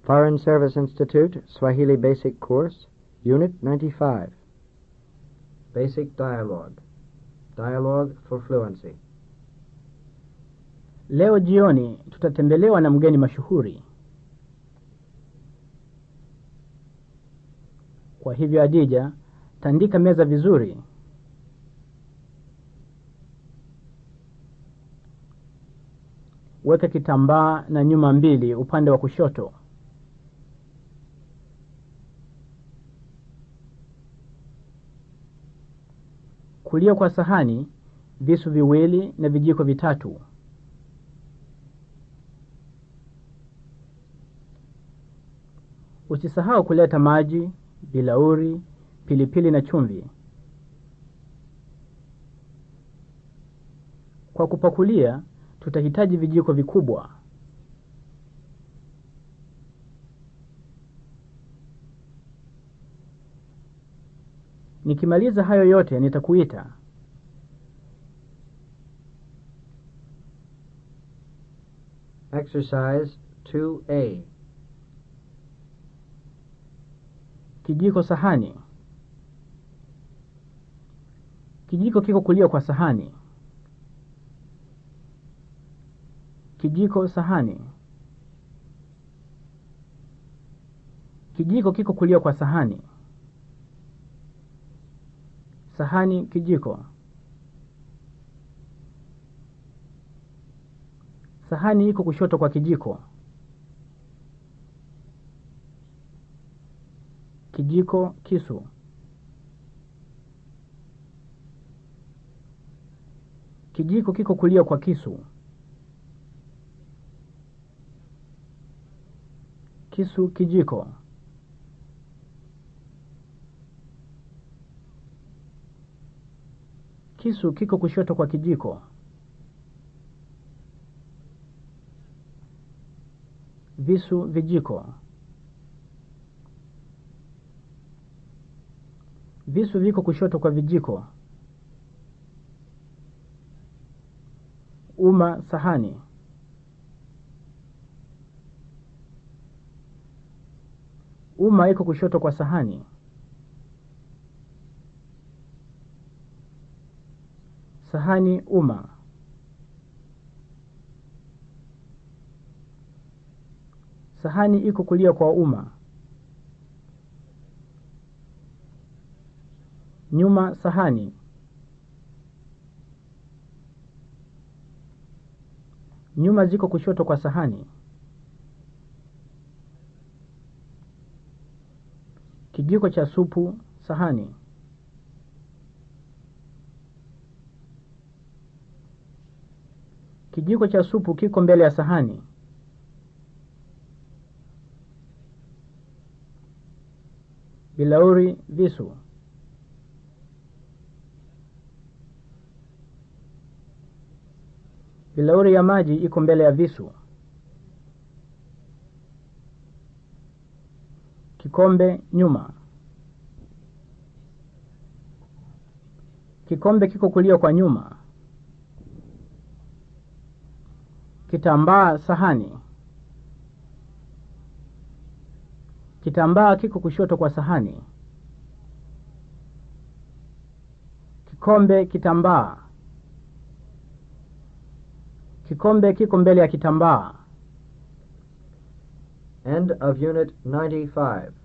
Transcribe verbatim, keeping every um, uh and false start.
Foreign Service Institute, Swahili Basic Course, Unit ninety-five. Basic Dialogue. Dialogue for Fluency. Leo jioni tutatembelewa na mgeni mashuhuri. Kwa hivyo Adija, tandika meza vizuri. Weka kitambaa na nyuma mbili upande wa kushoto. Kulia kwa sahani, visu viwili na vijiko vitatu. Usisahau kuleta maji, bilauri, pilipili na chumvi. Kwa kupakulia, tutahitaji vijiko vikubwa. Nikimaliza hayo yote nitakuita. Exercise two A. Kijiko sahani. Kijiko kiko kulia kwa sahani. Kijiko sahani. Kijiko kiko kulia kwa sahani. Sahani kijiko. Sahani iko kushoto kwa kijiko. Kijiko kisu. Kijiko kiko kulia kwa kisu. Kisu kijiko. Kisu kiko kushoto kwa kijiko. Visu vijiko. Visu viko kushoto kwa vijiko. Uma sahani. Uma iko kushoto kwa sahani. Sahani uma. Sahani iko kulia kwa uma. Nyuma sahani. Nyuma ziko kushoto kwa sahani. Kijiko cha supu sahani. Kijiko cha supu kiko mbele ya sahani. Bilauri visu. Bilauri ya maji iko mbele ya visu. Kikombe nyuma. Kikombe kiko kulia kwa nyuma. Kitambaa sahani. Kitambaa kiko kushoto kwa sahani. Kikombe kitambaa. Kikombe kiko mbele ya kitambaa. End of Unit ninety-five.